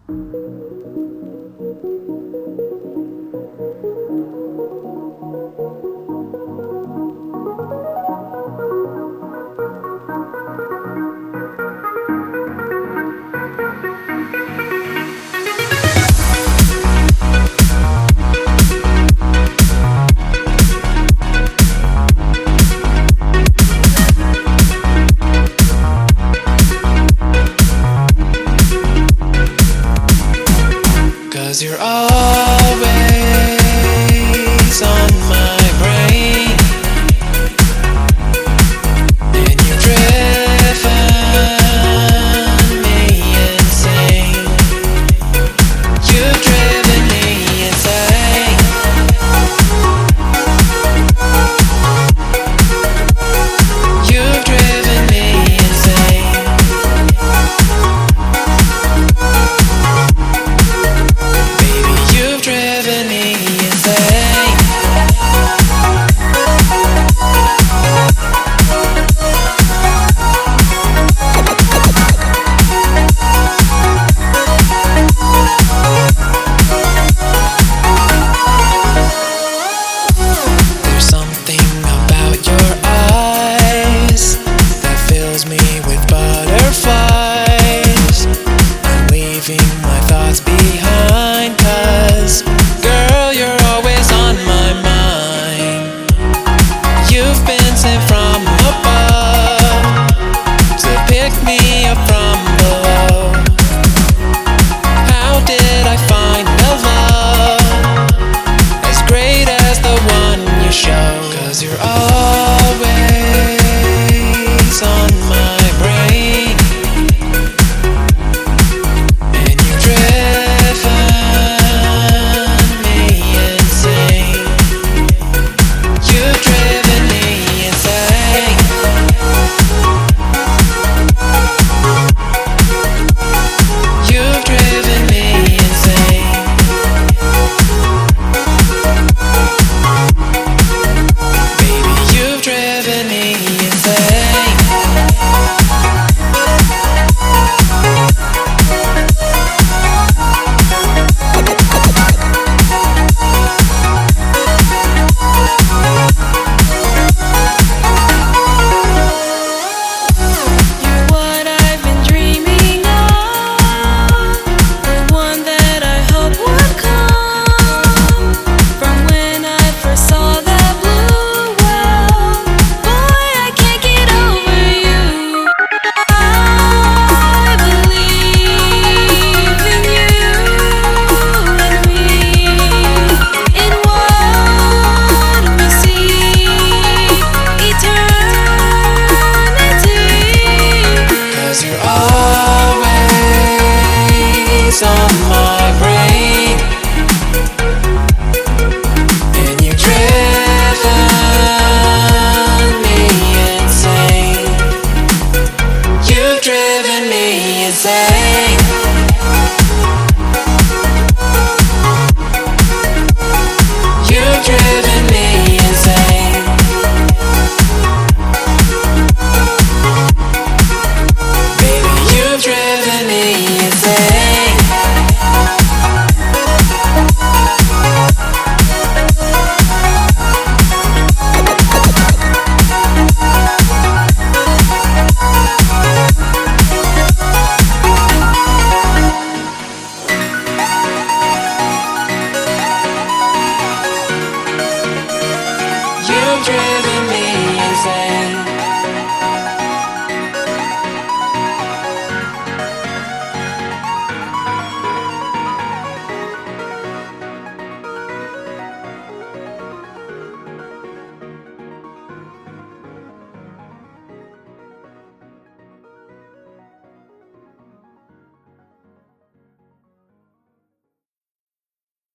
'Cause you're always on my brain, and you've driven me insane. You've driven me insane. You've driven me insane. Baby, you've driven me insane. There's something about your eyes that fills me with butterflies. I'm leaving my thoughts behind, 'cause girl, you're always on my mind. You've been sent from above to pick me up from below. How did I find the love as great as the one you show? 'Cause you're always on my brain, and you've driven me insane. You've driven me insane. You've driven me insane. Baby, you've driven me insane. You're what I've been dreaming of, the one that I hope would come from when I first saw that blue world. Boy, I can't get over you. I believe in you and me, in what we see, eternity. 'Cause you're always on my brain, and you've driven me insane. You've driven me insane. You've driven me insane. Baby, you've driven me insane. You've driven me insane.